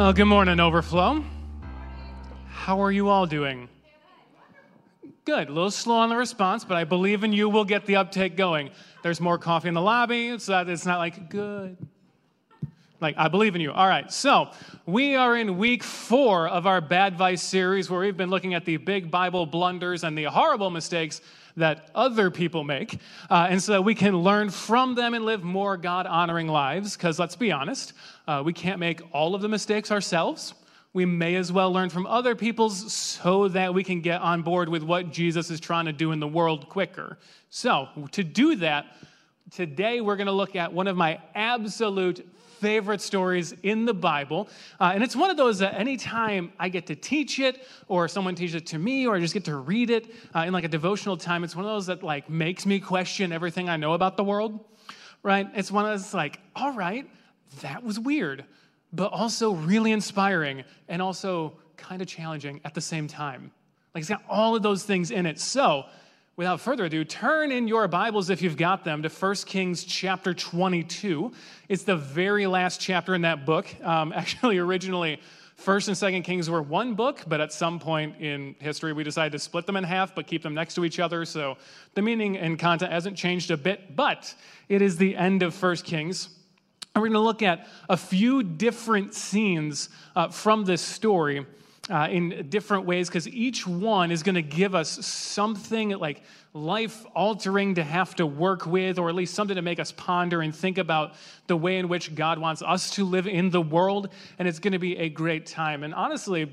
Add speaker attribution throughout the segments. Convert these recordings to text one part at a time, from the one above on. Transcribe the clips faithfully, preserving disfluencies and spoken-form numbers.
Speaker 1: Well, good morning, Overflow. How are you all doing? Good. A little slow on the response, but I believe in you. We'll get the uptake going. There's more coffee in the lobby, so that it's not like, good. Like, I believe in you. All right, so we are in week four of our Bad Vice series, where we've been looking at the big Bible blunders and the horrible mistakes that other people make, uh, and so we can learn from them and live more God-honoring lives, because let's be honest, uh, we can't make all of the mistakes ourselves. We may as well learn from other people's so that we can get on board with what Jesus is trying to do in the world quicker. So, to do that, today we're going to look at one of my absolute favorite stories in the Bible. Uh, and it's one of those that anytime I get to teach it, or someone teaches it to me, or I just get to read it uh, in like a devotional time, it's one of those that like makes me question everything I know about the world, right? It's one of those like, all right, that was weird, but also really inspiring and also kind of challenging at the same time. Like it's got all of those things in it. So without further ado, turn in your Bibles, if you've got them, to First Kings chapter twenty-two. It's the very last chapter in that book. Um, actually, originally, First and Second Kings were one book, but at some point in history, we decided to split them in half, but keep them next to each other. So the meaning and content hasn't changed a bit, but it is the end of First Kings. And we're going to look at a few different scenes uh, from this story Uh, in different ways, because each one is going to give us something like life-altering to have to work with, or at least something to make us ponder and think about the way in which God wants us to live in the world, and it's going to be a great time. And honestly,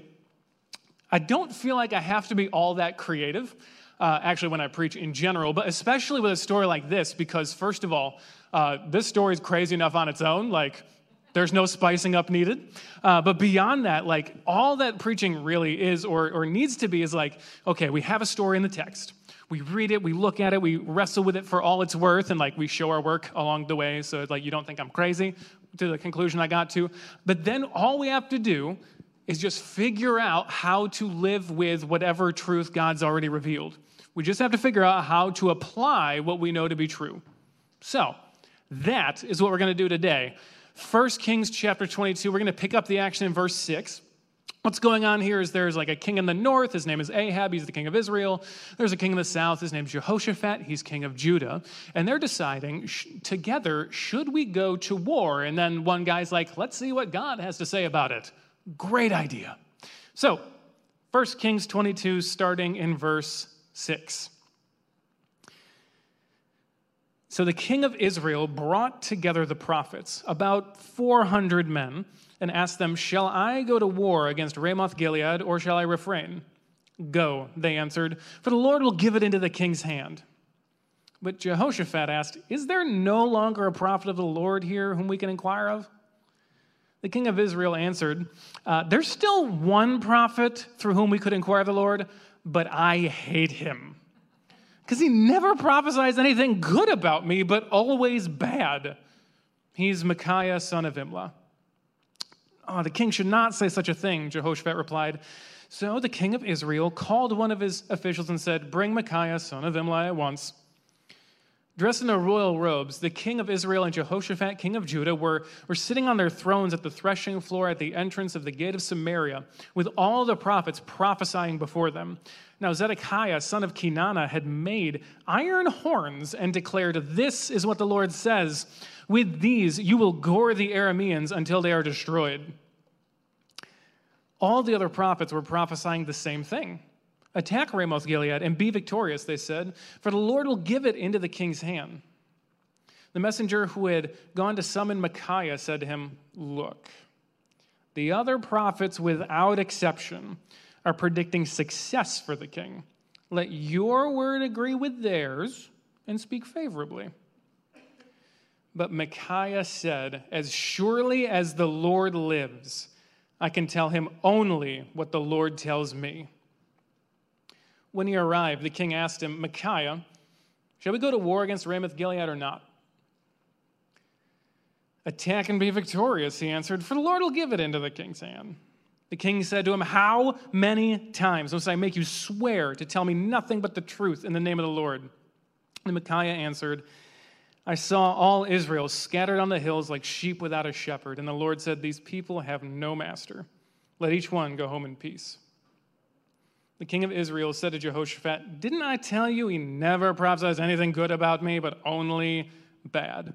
Speaker 1: I don't feel like I have to be all that creative, uh, actually, when I preach in general, but especially with a story like this, because first of all, uh, this story is crazy enough on its own, like, there's no spicing up needed. Uh, but beyond that, like all that preaching really is or, or needs to be is like, okay, we have a story in the text. We read it, we look at it, we wrestle with it for all it's worth, and like we show our work along the way so like you don't think I'm crazy to the conclusion I got to. But then all we have to do is just figure out how to live with whatever truth God's already revealed. We just have to figure out how to apply what we know to be true. So that is what we're going to do today. First Kings chapter twenty-two, we're going to pick up the action in verse six. What's going on here is there's like a king in the north. His name is Ahab. He's the king of Israel. There's a king in the south. His name's Jehoshaphat. He's king of Judah. And they're deciding sh- together, should we go to war? And then one guy's like, let's see what God has to say about it. Great idea. So, First Kings twenty-two, starting in verse six. So the king of Israel brought together the prophets, about four hundred men, and asked them, shall I go to war against Ramoth-Gilead, or shall I refrain? Go, they answered, for the Lord will give it into the king's hand. But Jehoshaphat asked, is there no longer a prophet of the Lord here whom we can inquire of? The king of Israel answered, uh, there's still one prophet through whom we could inquire of the Lord, but I hate him. Because he never prophesies anything good about me, but always bad. He's Micaiah, son of Imlah. Oh, the king should not say such a thing, Jehoshaphat replied. So the king of Israel called one of his officials and said, bring Micaiah, son of Imlah, at once. Dressed in their royal robes, the king of Israel and Jehoshaphat, king of Judah, were, were sitting on their thrones at the threshing floor at the entrance of the gate of Samaria, with all the prophets prophesying before them. Now Zedekiah, son of Kenana, had made iron horns and declared, this is what the Lord says, with these you will gore the Arameans until they are destroyed. All the other prophets were prophesying the same thing. Attack Ramoth-Gilead and be victorious, they said, for the Lord will give it into the king's hand. The messenger who had gone to summon Micaiah said to him, look, the other prophets without exception are predicting success for the king. Let your word agree with theirs and speak favorably. But Micaiah said, as surely as the Lord lives, I can tell him only what the Lord tells me. When he arrived, the king asked him, Micaiah, shall we go to war against Ramoth-Gilead or not? Attack and be victorious, he answered, for the Lord will give it into the king's hand. The king said to him, how many times must I make you swear to tell me nothing but the truth in the name of the Lord? And Micaiah answered, I saw all Israel scattered on the hills like sheep without a shepherd. And the Lord said, these people have no master. Let each one go home in peace. The king of Israel said to Jehoshaphat, didn't I tell you he never prophesies anything good about me, but only bad?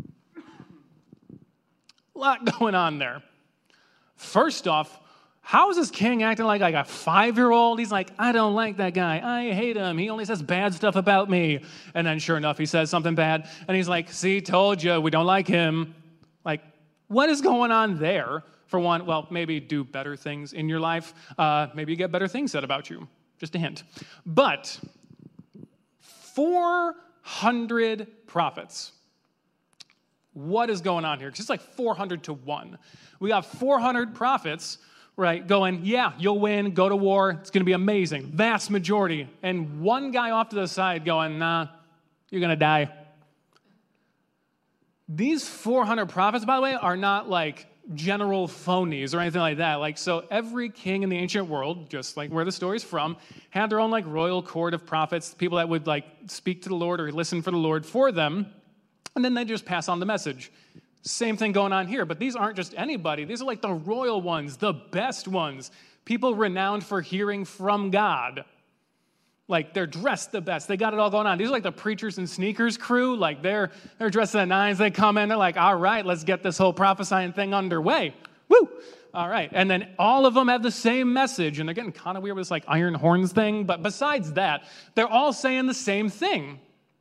Speaker 1: A lot going on there. First off, how is this king acting like, like a five-year-old? He's like, I don't like that guy. I hate him. He only says bad stuff about me. And then sure enough, he says something bad. And he's like, see, told you, we don't like him. Like, what is going on there? For one, well, maybe do better things in your life. Uh, maybe you get better things said about you. Just a hint. But four hundred prophets. What is going on here? Because it's like four hundred to one. We got four hundred prophets, right, going, yeah, you'll win, go to war, it's going to be amazing, vast majority. And one guy off to the side going, nah, you're going to die. These four hundred prophets, by the way, are not like general phonies or anything like that. Like, so every king in the ancient world, just like where the story's from, had their own like royal court of prophets, people that would like speak to the Lord or listen for the Lord for them, and then they just pass on the message. Same thing going on here, but these aren't just anybody. These are like the royal ones, the best ones, people renowned for hearing from God. Like, they're dressed the best. They got it all going on. These are like the preachers and sneakers crew. Like, they're they're dressed to the nines. They come in, they're like, all right, let's get this whole prophesying thing underway. Woo! All right. And then all of them have the same message, and they're getting kind of weird with this like iron horns thing. But besides that, they're all saying the same thing.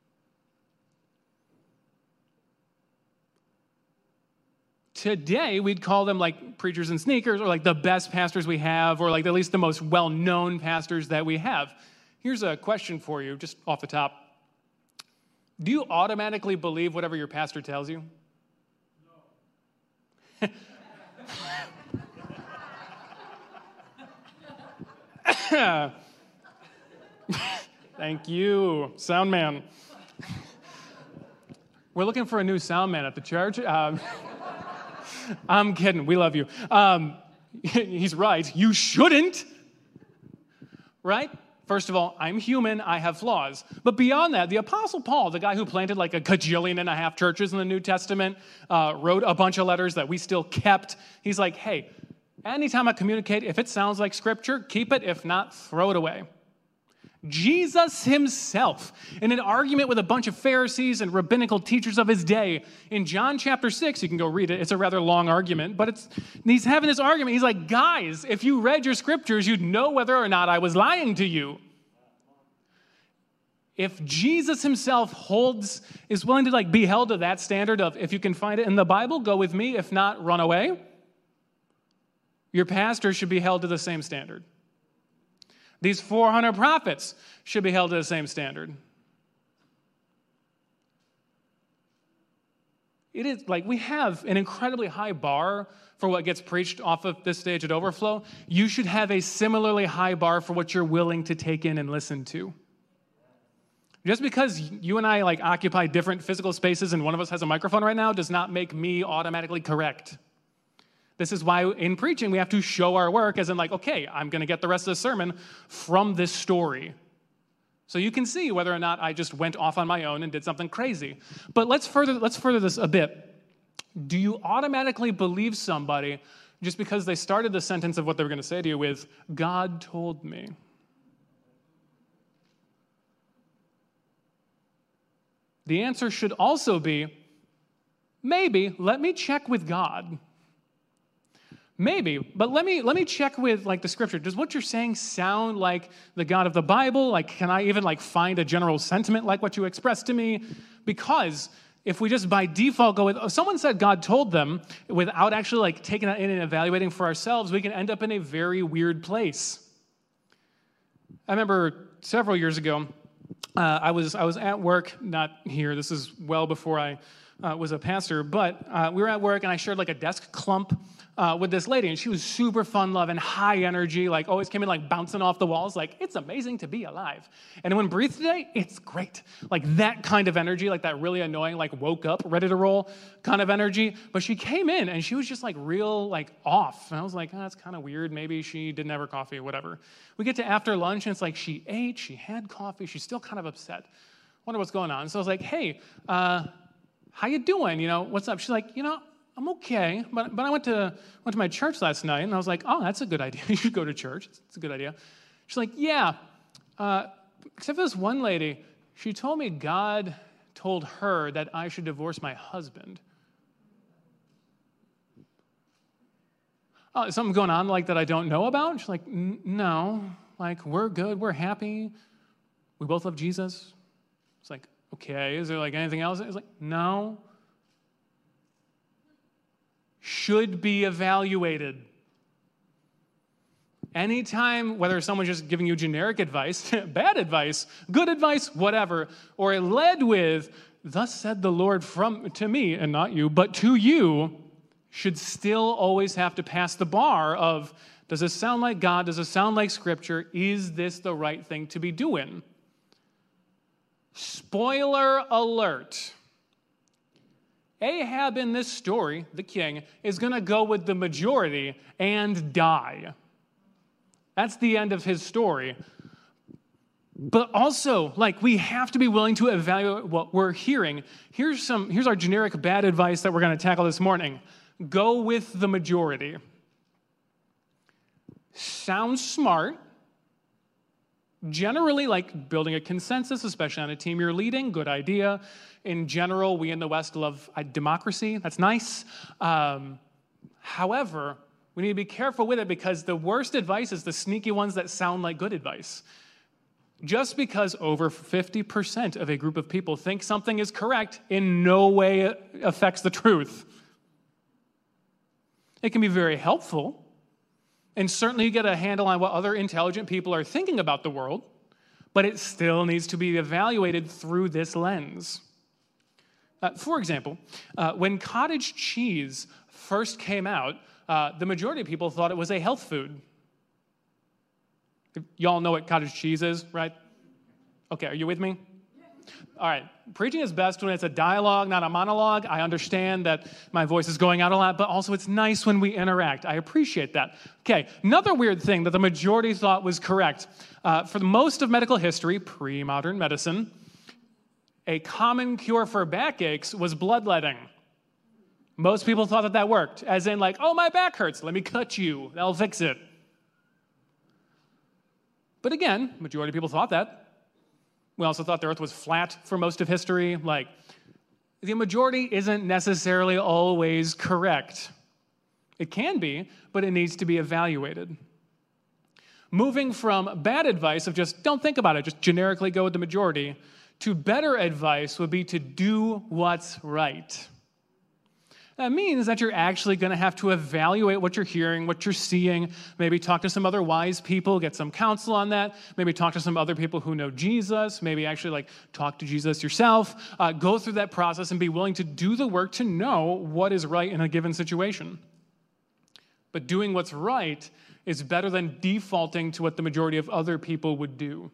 Speaker 1: Today, we'd call them like preachers and sneakers, or like the best pastors we have, or like at least the most well-known pastors that we have. Here's a question for you, just off the top. Do you automatically believe whatever your pastor tells you? No. Thank you, sound man. We're looking for a new sound man at the church. Um, I'm kidding. We love you. Um, he's right. You shouldn't. Right? First of all, I'm human. I have flaws. But beyond that, the Apostle Paul, the guy who planted like a gajillion and a half churches in the New Testament, uh, wrote a bunch of letters that we still kept. He's like, hey, anytime I communicate, if it sounds like Scripture, keep it. If not, throw it away. Jesus himself, in an argument with a bunch of Pharisees and rabbinical teachers of his day, in John chapter six, you can go read it. It's a rather long argument, but it's he's having this argument. He's like, guys, if you read your scriptures, you'd know whether or not I was lying to you. If Jesus himself holds, is willing to like be held to that standard of, if you can find it in the Bible, go with me. If not, run away. Your pastor should be held to the same standard. These four hundred prophets should be held to the same standard. It is like we have an incredibly high bar for what gets preached off of this stage at Overflow. You should have a similarly high bar for what you're willing to take in and listen to. Just because you and I like occupy different physical spaces and one of us has a microphone right now does not make me automatically correct. This is why in preaching we have to show our work, as in like, okay, I'm going to get the rest of the sermon from this story. So you can see whether or not I just went off on my own and did something crazy. But let's further let's further this a bit. Do you automatically believe somebody just because they started the sentence of what they were going to say to you with, God told me? The answer should also be, maybe, let me check with God. Maybe, but let me let me check with like the scripture. Does what you're saying sound like the God of the Bible? Like, can I even like find a general sentiment like what you expressed to me? Because if we just by default go with, oh, someone said God told them, without actually like taking that in and evaluating for ourselves, we can end up in a very weird place. I remember several years ago, uh, I was I was at work, not here. This is well before I uh, was a pastor, but uh, we were at work and I shared like a desk clump Uh, with this lady, and she was super fun-loving, high energy, like always came in like bouncing off the walls, like, it's amazing to be alive. And when Breathe today, it's great. Like that kind of energy, like that really annoying, like woke up, ready to roll kind of energy. But she came in and she was just like real, like off. And I was like, oh, that's kind of weird. Maybe she didn't have her coffee or whatever. We get to after lunch and it's like she ate, she had coffee, she's still kind of upset. Wonder what's going on. So I was like, hey, uh, how you doing? You know, what's up? She's like, you know, I'm okay, but but I went to went to my church last night, and I was like, oh, that's a good idea. You should go to church. It's a good idea. She's like, yeah, uh, except for this one lady. She told me God told her that I should divorce my husband. Oh, is something going on like that I don't know about? She's like, no, like we're good, we're happy. We both love Jesus. It's like, okay, is there like anything else? It's like, no. Should be evaluated. Anytime, whether someone's just giving you generic advice, bad advice, good advice, whatever, or it led with, thus said the Lord from to me, and not you, but to you, should still always have to pass the bar of, does this sound like God? Does this sound like Scripture? Is this the right thing to be doing? Spoiler alert. Ahab in this story, the king, is going to go with the majority and die. That's the end of his story. But also, like, we have to be willing to evaluate what we're hearing. Here's some. Here's our generic bad advice that we're going to tackle this morning. Go with the majority. Sounds smart. Generally, like building a consensus, especially on a team you're leading, good idea. In general, we in the West love democracy. That's nice. Um, however, we need to be careful with it because the worst advice is the sneaky ones that sound like good advice. Just because over fifty percent of a group of people think something is correct in no way affects the truth. It can be very helpful, and certainly you get a handle on what other intelligent people are thinking about the world, but it still needs to be evaluated through this lens. Uh, for example, uh, when cottage cheese first came out, uh, the majority of people thought it was a health food. Y'all know what cottage cheese is, right? Okay, are you with me? All right, preaching is best when it's a dialogue, not a monologue. I understand that my voice is going out a lot, but also it's nice when we interact. I appreciate that. Okay, another weird thing that the majority thought was correct. Uh, for most of medical history, pre-modern medicine, a common cure for backaches was bloodletting. Most people thought that that worked, as in like, oh, my back hurts, let me cut you, that'll fix it. But again, majority of people thought that. We also thought the earth was flat for most of history. Like, the majority isn't necessarily always correct. It can be, but it needs to be evaluated. Moving from bad advice of just don't think about it, just generically go with the majority, to better advice would be to do what's right. That means that you're actually going to have to evaluate what you're hearing, what you're seeing, maybe talk to some other wise people, get some counsel on that, maybe talk to some other people who know Jesus, maybe actually like talk to Jesus yourself, uh, go through that process and be willing to do the work to know what is right in a given situation. But doing what's right is better than defaulting to what the majority of other people would do.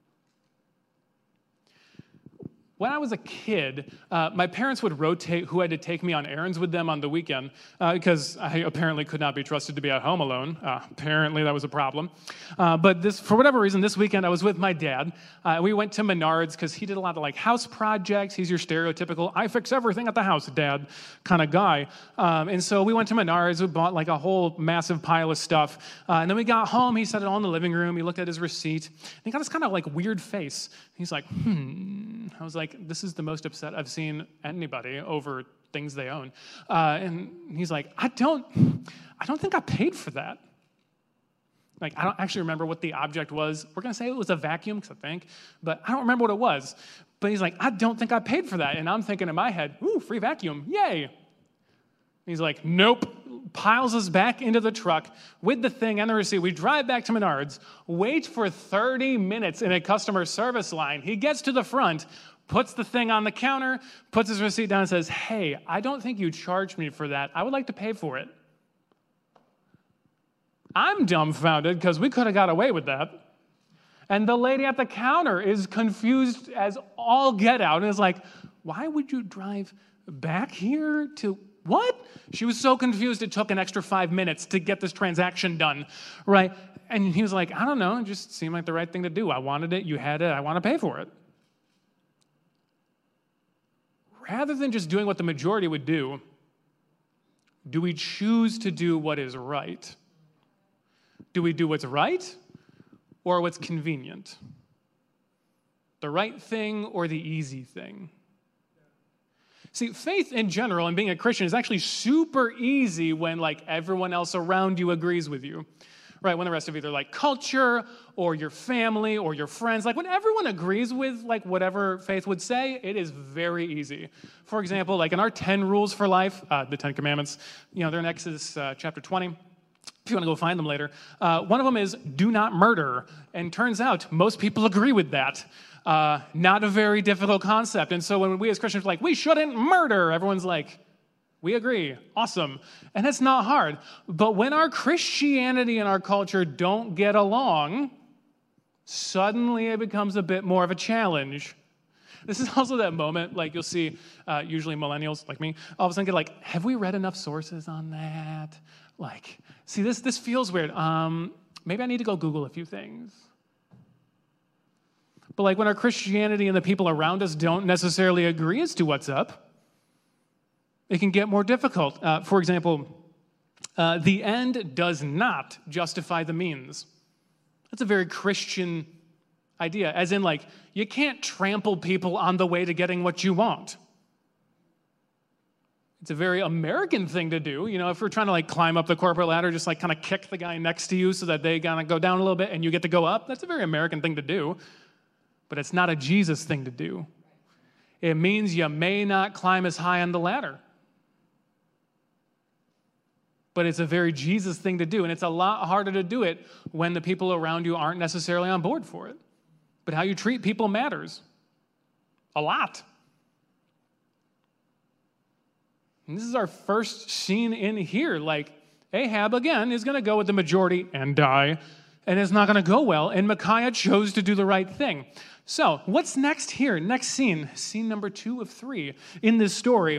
Speaker 1: When I was a kid, uh, my parents would rotate who had to take me on errands with them on the weekend uh, because I apparently could not be trusted to be at home alone. Uh, apparently that was a problem. Uh, but this, for whatever reason, this weekend I was with my dad. Uh, we went to Menards because he did a lot of like house projects. He's your stereotypical, I fix everything at the house, dad kind of guy. Um, and so we went to Menards. We bought like a whole massive pile of stuff. Uh, and then we got home. He set it all in the living room. He looked at his receipt. And he got this kind of like weird face. He's like, hmm. I was like, this is the most upset I've seen anybody over things they own. Uh, and he's like, I don't, I don't think I paid for that. Like, I don't actually remember what the object was. We're going to say it was a vacuum, because I think, but I don't remember what it was. But he's like, I don't think I paid for that. And I'm thinking in my head, ooh, free vacuum, yay. And he's like, nope. Piles us back into the truck with the thing and the receipt. We drive back to Menards, wait for thirty minutes in a customer service line. He gets to the front, puts the thing on the counter, puts his receipt down and says, hey, I don't think you charged me for that. I would like to pay for it. I'm dumbfounded because we could have got away with that. And the lady at the counter is confused as all get out and is like, why would you drive back here to what? She was so confused it took an extra five minutes to get this transaction done, right? And he was like, I don't know, it just seemed like the right thing to do. I wanted it, you had it, I want to pay for it. rather than just doing what the majority would do, do we choose to do what is right? Do we do what's right or what's convenient? The right thing or the easy thing? See, faith in general and being a Christian is actually super easy when like everyone else around you agrees with you, right? When the rest of either like culture or your family or your friends, like when everyone agrees with like whatever faith would say, it is very easy. For example, like in our ten rules for life, uh, the Ten Commandments, you know, they're in Exodus uh, chapter twenty. If you want to go find them later, uh, one of them is do not murder. And turns out most people agree with that. Uh, not a very difficult concept. And so when we as Christians are like, we shouldn't murder, everyone's like, we agree. Awesome. And it's not hard. But when our Christianity and our culture don't get along, suddenly it becomes a bit more of a challenge. This is also that moment, like you'll see, uh, usually millennials like me, all of a sudden get like, have we read enough sources on that? Like, see, this this feels weird. Um, maybe I need to go Google a few things. But like when our Christianity and the people around us don't necessarily agree as to what's up, it can get more difficult. Uh, for example, uh, the end does not justify the means. That's a very Christian idea, as in like, you can't trample people on the way to getting what you want. It's a very American thing to do. You know, if we're trying to like climb up the corporate ladder, just like kind of kick the guy next to you so that they kind of go down a little bit and you get to go up. That's a very American thing to do. But it's not a Jesus thing to do. It means you may not climb as high on the ladder. But it's a very Jesus thing to do, and it's a lot harder to do it when the people around you aren't necessarily on board for it. But how you treat people matters. A lot. And this is our first scene in here. Like, Ahab, again, is going to go with the majority and die, and it's not going to go well, and Micaiah chose to do the right thing. So, what's next here? Next scene, scene number two of three in this story.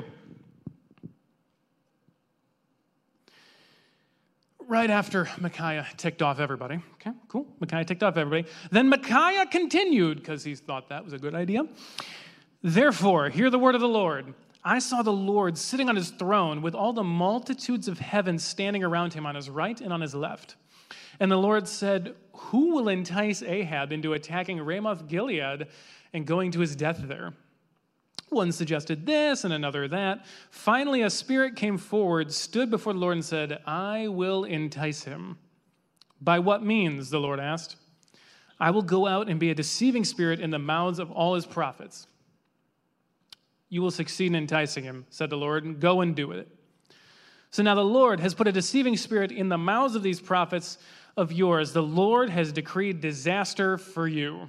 Speaker 1: Right after Micaiah ticked off everybody. Okay, cool. Micaiah ticked off everybody. Then Micaiah continued, because he thought that was a good idea. Therefore, hear the word of the Lord. I saw the Lord sitting on his throne with all the multitudes of heaven standing around him on his right and on his left. And the Lord said, who will entice Ahab into attacking Ramoth-Gilead and going to his death there? One suggested this and another that. Finally, a spirit came forward, stood before the Lord and said, I will entice him. By what means, the Lord asked. I will go out and be a deceiving spirit in the mouths of all his prophets. You will succeed in enticing him, said the Lord, and go and do it. So now the Lord has put a deceiving spirit in the mouths of these prophets of yours. The Lord has decreed disaster for you.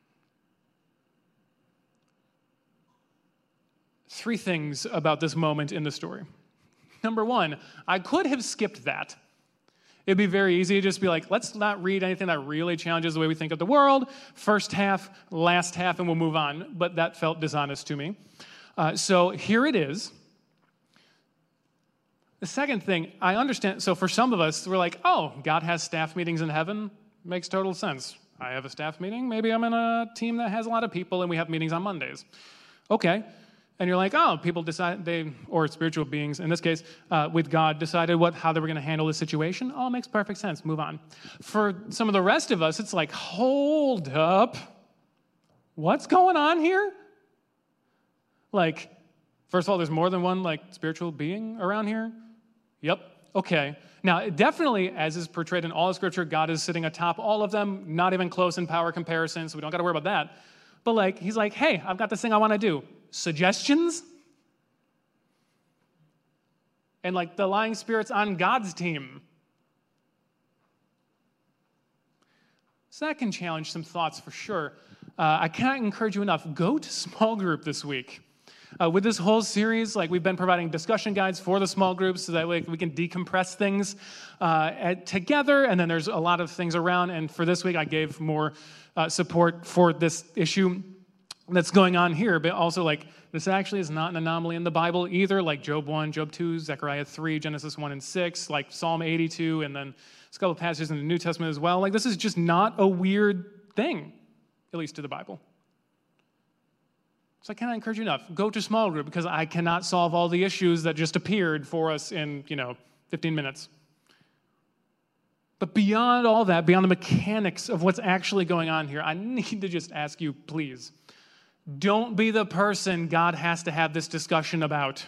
Speaker 1: Three things about this moment in the story. Number one, I could have skipped that. It'd be very easy to just be like, let's not read anything that really challenges the way we think of the world. First half, last half, and we'll move on. But that felt dishonest to me. Uh, so here it is. The second thing, I understand. So for some of us, we're like, oh, God has staff meetings in heaven. Makes total sense. I have a staff meeting. Maybe I'm in a team that has a lot of people, and we have meetings on Mondays. Okay. And you're like, oh, people decide, they, or spiritual beings, in this case, uh, with God, decided what how they were going to handle the situation. Oh, makes perfect sense. Move on. For some of the rest of us, it's like, hold up. What's going on here? Like, first of all, there's more than one, like, spiritual being around here? Yep. Okay. Now, definitely, as is portrayed in all of Scripture, God is sitting atop all of them, not even close in power comparison, so we don't got to worry about that. But, like, he's like, hey, I've got this thing I want to do. Suggestions? And, like, the lying spirit's on God's team. So that can challenge some thoughts for sure. Uh, I can't encourage you enough. Go to small group this week. Uh, with this whole series, like we've been providing discussion guides for the small groups so that way we can decompress things uh, at, together, and then there's a lot of things around, and for this week I gave more uh, support for this issue that's going on here, but also like this actually is not an anomaly in the Bible either, like Job one, Job two, Zechariah three, Genesis one and six, like Psalm eighty-two, and then there's a couple of passages in the New Testament as well. Like this is just not a weird thing, at least to the Bible. So I cannot encourage you enough. Go to small group because I cannot solve all the issues that just appeared for us in, you know, fifteen minutes. But beyond all that, beyond the mechanics of what's actually going on here, I need to just ask you, please, don't be the person God has to have this discussion about.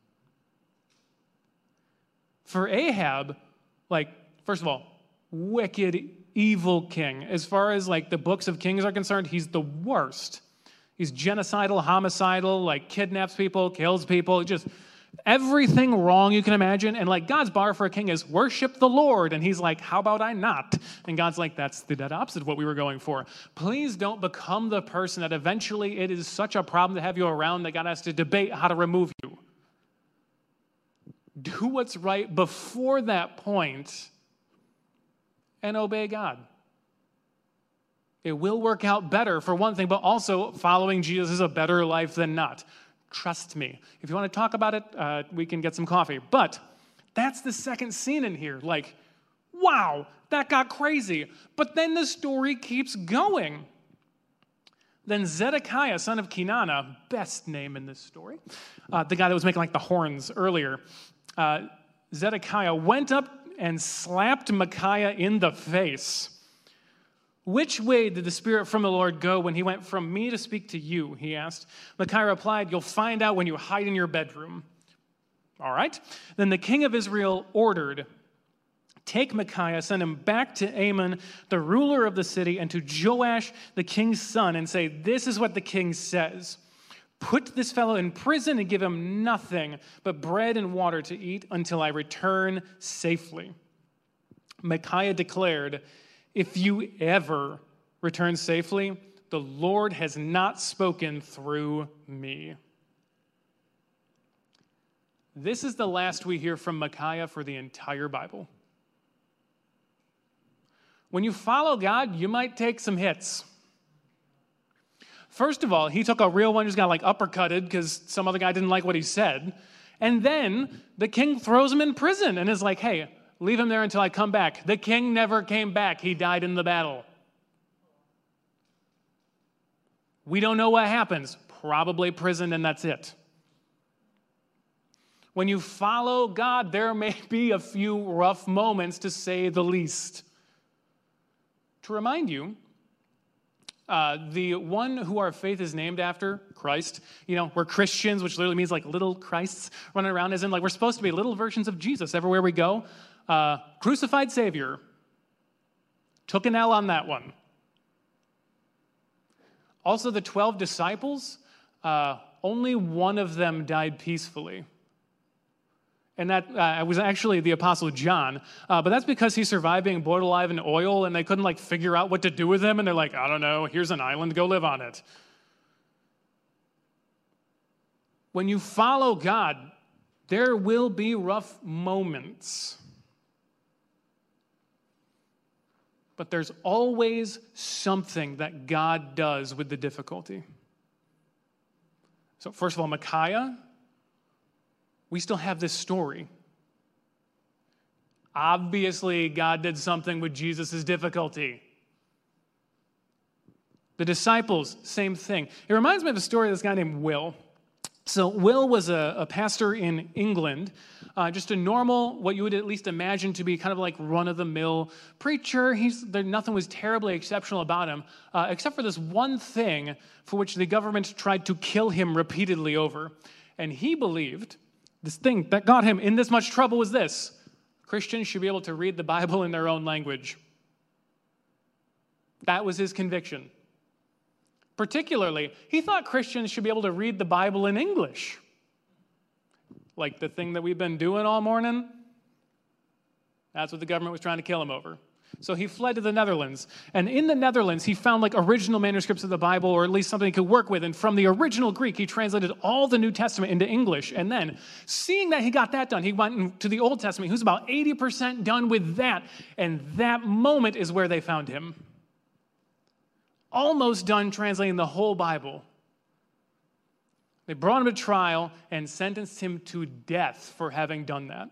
Speaker 1: For Ahab, like, first of all, wicked, evil king. As far as, like, the books of Kings are concerned, he's the worst. He's genocidal, homicidal, like kidnaps people, kills people, just everything wrong you can imagine. And like God's bar for a king is worship the Lord. And he's like, how about I not? And God's like, that's the dead opposite of what we were going for. Please don't become the person that eventually it is such a problem to have you around that God has to debate how to remove you. Do what's right before that point and obey God. It will work out better for one thing, but also following Jesus is a better life than not. Trust me. If you want to talk about it, uh, we can get some coffee. But that's the second scene in here. Like, wow, that got crazy. But then the story keeps going. Then Zedekiah, son of Kenana, best name in this story, uh, the guy that was making like the horns earlier, uh, Zedekiah went up and slapped Micaiah in the face. Which way did the Spirit from the Lord go when he went from me to speak to you? He asked. Micaiah replied, you'll find out when you hide in your bedroom. All right. Then the king of Israel ordered, take Micaiah, send him back to Amon, the ruler of the city, and to Joash, the king's son, and say, this is what the king says. Put this fellow in prison and give him nothing but bread and water to eat until I return safely. Micaiah declared, if you ever return safely, the Lord has not spoken through me. This is the last we hear from Micaiah for the entire Bible. When you follow God, you might take some hits. First of all, he took a real one who's got like uppercutted because some other guy didn't like what he said. And then the king throws him in prison and is like, hey, leave him there until I come back. The king never came back. He died in the battle. We don't know what happens. Probably prison, and that's it. When you follow God, there may be a few rough moments, to say the least. To remind you, uh, the one who our faith is named after, Christ, you know, we're Christians, which literally means like little Christs running around, as in like we're supposed to be little versions of Jesus everywhere we go. Uh, crucified Savior. Took an L on that one. Also, the twelve disciples, uh, only one of them died peacefully. And that uh, was actually the Apostle John. Uh, but that's because he survived being boiled alive in oil, and they couldn't like figure out what to do with him. And they're like, I don't know, here's an island, go live on it. When you follow God, there will be rough moments. But there's always something that God does with the difficulty. So first of all, Micaiah, we still have this story. Obviously, God did something with Jesus' difficulty. The disciples, same thing. It reminds me of a story of this guy named Will. So Will was a, a pastor in England, uh, just a normal, what you would at least imagine to be kind of like run-of-the-mill preacher. He's there. Nothing was terribly exceptional about him, uh, except for this one thing for which the government tried to kill him repeatedly over. And he believed this thing that got him in this much trouble was this: Christians should be able to read the Bible in their own language. That was his conviction. Particularly, he thought Christians should be able to read the Bible in English. Like the thing that we've been doing all morning. That's what the government was trying to kill him over. So he fled to the Netherlands. And in the Netherlands, he found like original manuscripts of the Bible, or at least something he could work with. And from the original Greek, he translated all the New Testament into English. And then, seeing that he got that done, he went to the Old Testament. He was about eighty percent done with that. And that moment is where they found him. Almost done translating the whole Bible. They brought him to trial and sentenced him to death for having done that.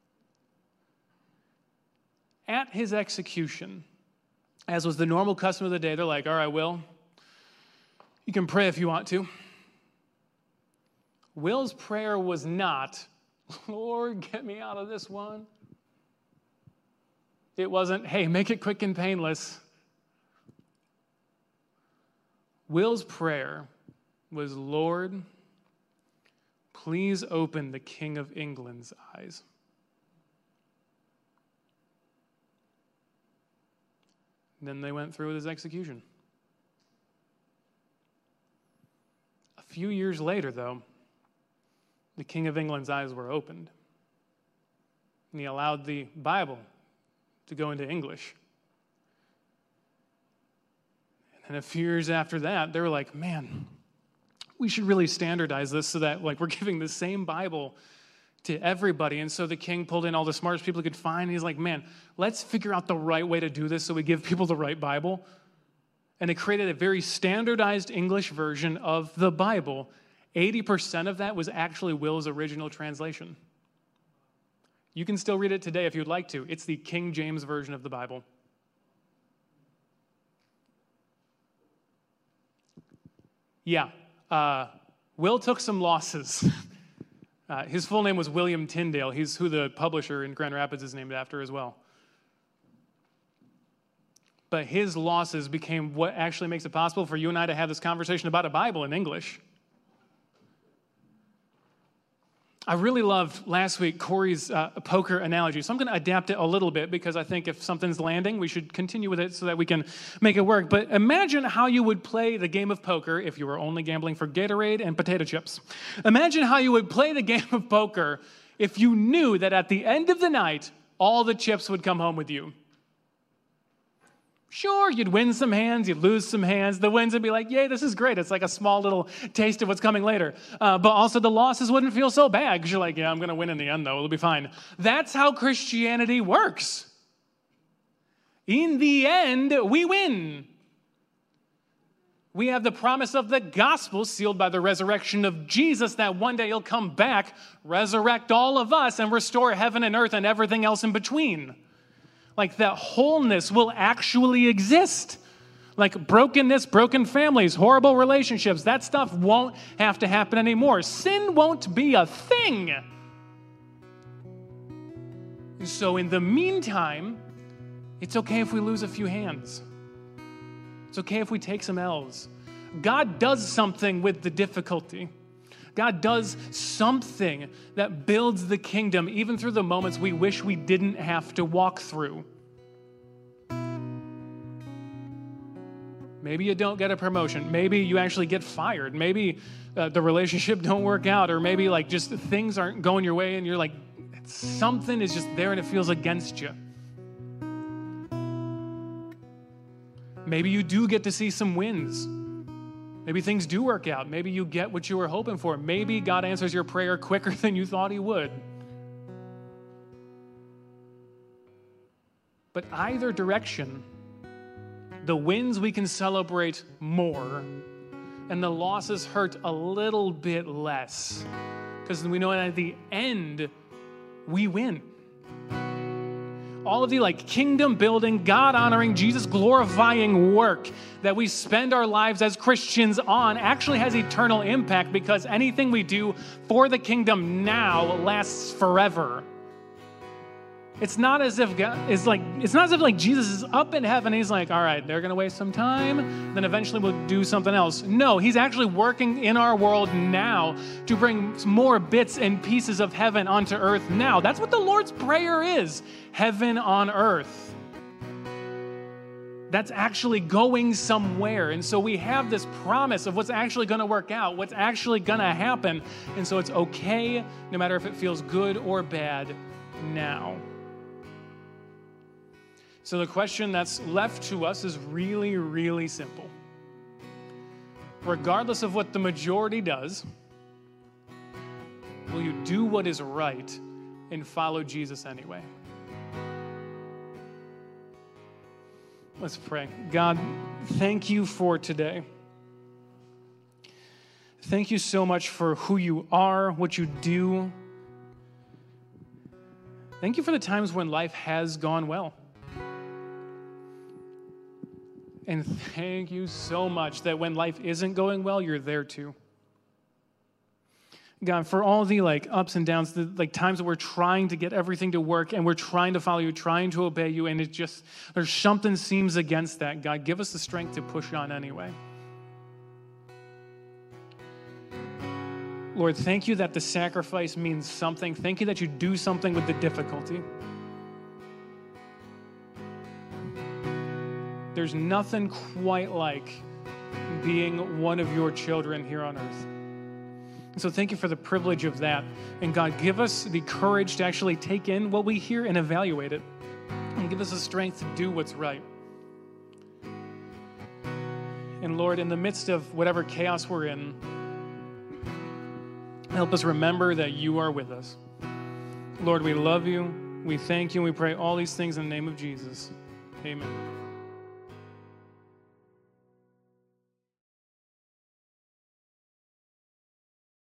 Speaker 1: At his execution, as was the normal custom of the day, they're like, all right, Will, you can pray if you want to. Will's prayer was not, Lord, get me out of this one. It wasn't, hey, make it quick and painless. Will's prayer was, Lord, please open the King of England's eyes. Then they went through with his execution. A few years later, though, the King of England's eyes were opened, and he allowed the Bible to go into English. And a few years after that, they were like, man, we should really standardize this so that like we're giving the same Bible to everybody. And so the king pulled in all the smartest people he could find. And he's like, man, let's figure out the right way to do this so we give people the right Bible. And they created a very standardized English version of the Bible. eighty percent of that was actually Will's original translation. You can still read it today if you'd like to. It's the King James Version of the Bible. Yeah, uh, Will took some losses. Uh, his full name was William Tyndale. He's who the publisher in Grand Rapids is named after as well. But his losses became what actually makes it possible for you and I to have this conversation about a Bible in English. I really loved last week Corey's uh, poker analogy, so I'm going to adapt it a little bit because I think if something's landing, we should continue with it so that we can make it work. But imagine how you would play the game of poker if you were only gambling for Gatorade and potato chips. Imagine how you would play the game of poker if you knew that at the end of the night, all the chips would come home with you. Sure, you'd win some hands, you'd lose some hands. The wins would be like, yay, this is great. It's like a small little taste of what's coming later. Uh, but also the losses wouldn't feel so bad because you're like, yeah, I'm going to win in the end, though. It'll be fine. That's how Christianity works. In the end, we win. We have the promise of the gospel sealed by the resurrection of Jesus that one day he'll come back, resurrect all of us, and restore heaven and earth and everything else in between. Like that wholeness will actually exist. Like brokenness, broken families, horrible relationships, that stuff won't have to happen anymore. Sin won't be a thing. So in the meantime, it's okay if we lose a few hands. It's okay if we take some L's. God does something with the difficulty. God does something that builds the kingdom even through the moments we wish we didn't have to walk through. Maybe you don't get a promotion. Maybe you actually get fired. Maybe uh, the relationship don't work out, or maybe like just things aren't going your way and you're like, something is just there and it feels against you. Maybe you do get to see some wins. Maybe things do work out. Maybe you get what you were hoping for. Maybe God answers your prayer quicker than you thought he would. But either direction, the wins we can celebrate more, and the losses hurt a little bit less. Because we know at the end, we win. All of the like kingdom building, God honoring, Jesus glorifying work that we spend our lives as Christians on actually has eternal impact because anything we do for the kingdom now lasts forever. It's not as if God, it's like it's not as if like Jesus is up in heaven and he's like, all right, they're going to waste some time, then eventually we'll do something else. No, he's actually working in our world now to bring more bits and pieces of heaven onto earth now. That's what the Lord's Prayer is, heaven on earth. That's actually going somewhere. And so we have this promise of what's actually going to work out, what's actually going to happen. And so it's okay, no matter if it feels good or bad now. So the question that's left to us is really, really simple. Regardless of what the majority does, will you do what is right and follow Jesus anyway? Let's pray. God, thank you for today. Thank you so much for who you are, what you do. Thank you for the times when life has gone well. And thank you so much that when life isn't going well, you're there too. God, for all the like ups and downs, the like times that we're trying to get everything to work and we're trying to follow you, trying to obey you, and it just, there's something seems against that. God, give us the strength to push on anyway. Lord, thank you that the sacrifice means something. Thank you that you do something with the difficulty. There's nothing quite like being one of your children here on earth. And so thank you for the privilege of that. And God, give us the courage to actually take in what we hear and evaluate it. And give us the strength to do what's right. And Lord, in the midst of whatever chaos we're in, help us remember that you are with us. Lord, we love you. We thank you. And we pray all these things in the name of Jesus. Amen.